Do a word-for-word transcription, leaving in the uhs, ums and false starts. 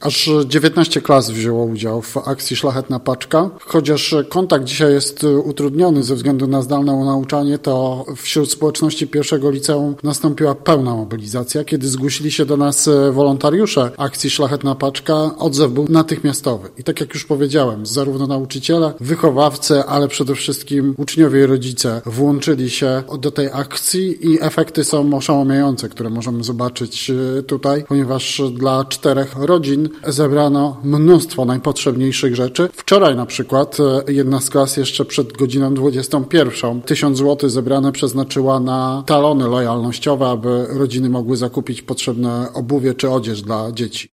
Aż dziewiętnaście klas wzięło udział w akcji Szlachetna Paczka. Chociaż kontakt dzisiaj jest utrudniony ze względu na zdalne nauczanie, to wśród społeczności pierwszego liceum nastąpiła pełna mobilizacja. Kiedy zgłosili się do nas wolontariusze akcji Szlachetna Paczka, odzew był natychmiastowy. I tak jak już powiedziałem, zarówno nauczyciele, wychowawcy, ale przede wszystkim uczniowie i rodzice włączyli się do tej akcji i efekty są oszałamiające, które możemy zobaczyć tutaj, ponieważ dla czterech rodzin zebrano mnóstwo najpotrzebniejszych rzeczy. Wczoraj na przykład jedna z klas jeszcze przed godziną dwudziestą pierwszą tysiąc złotych zebrane przeznaczyła na talony lojalnościowe, aby rodziny mogły zakupić potrzebne obuwie czy odzież dla dzieci.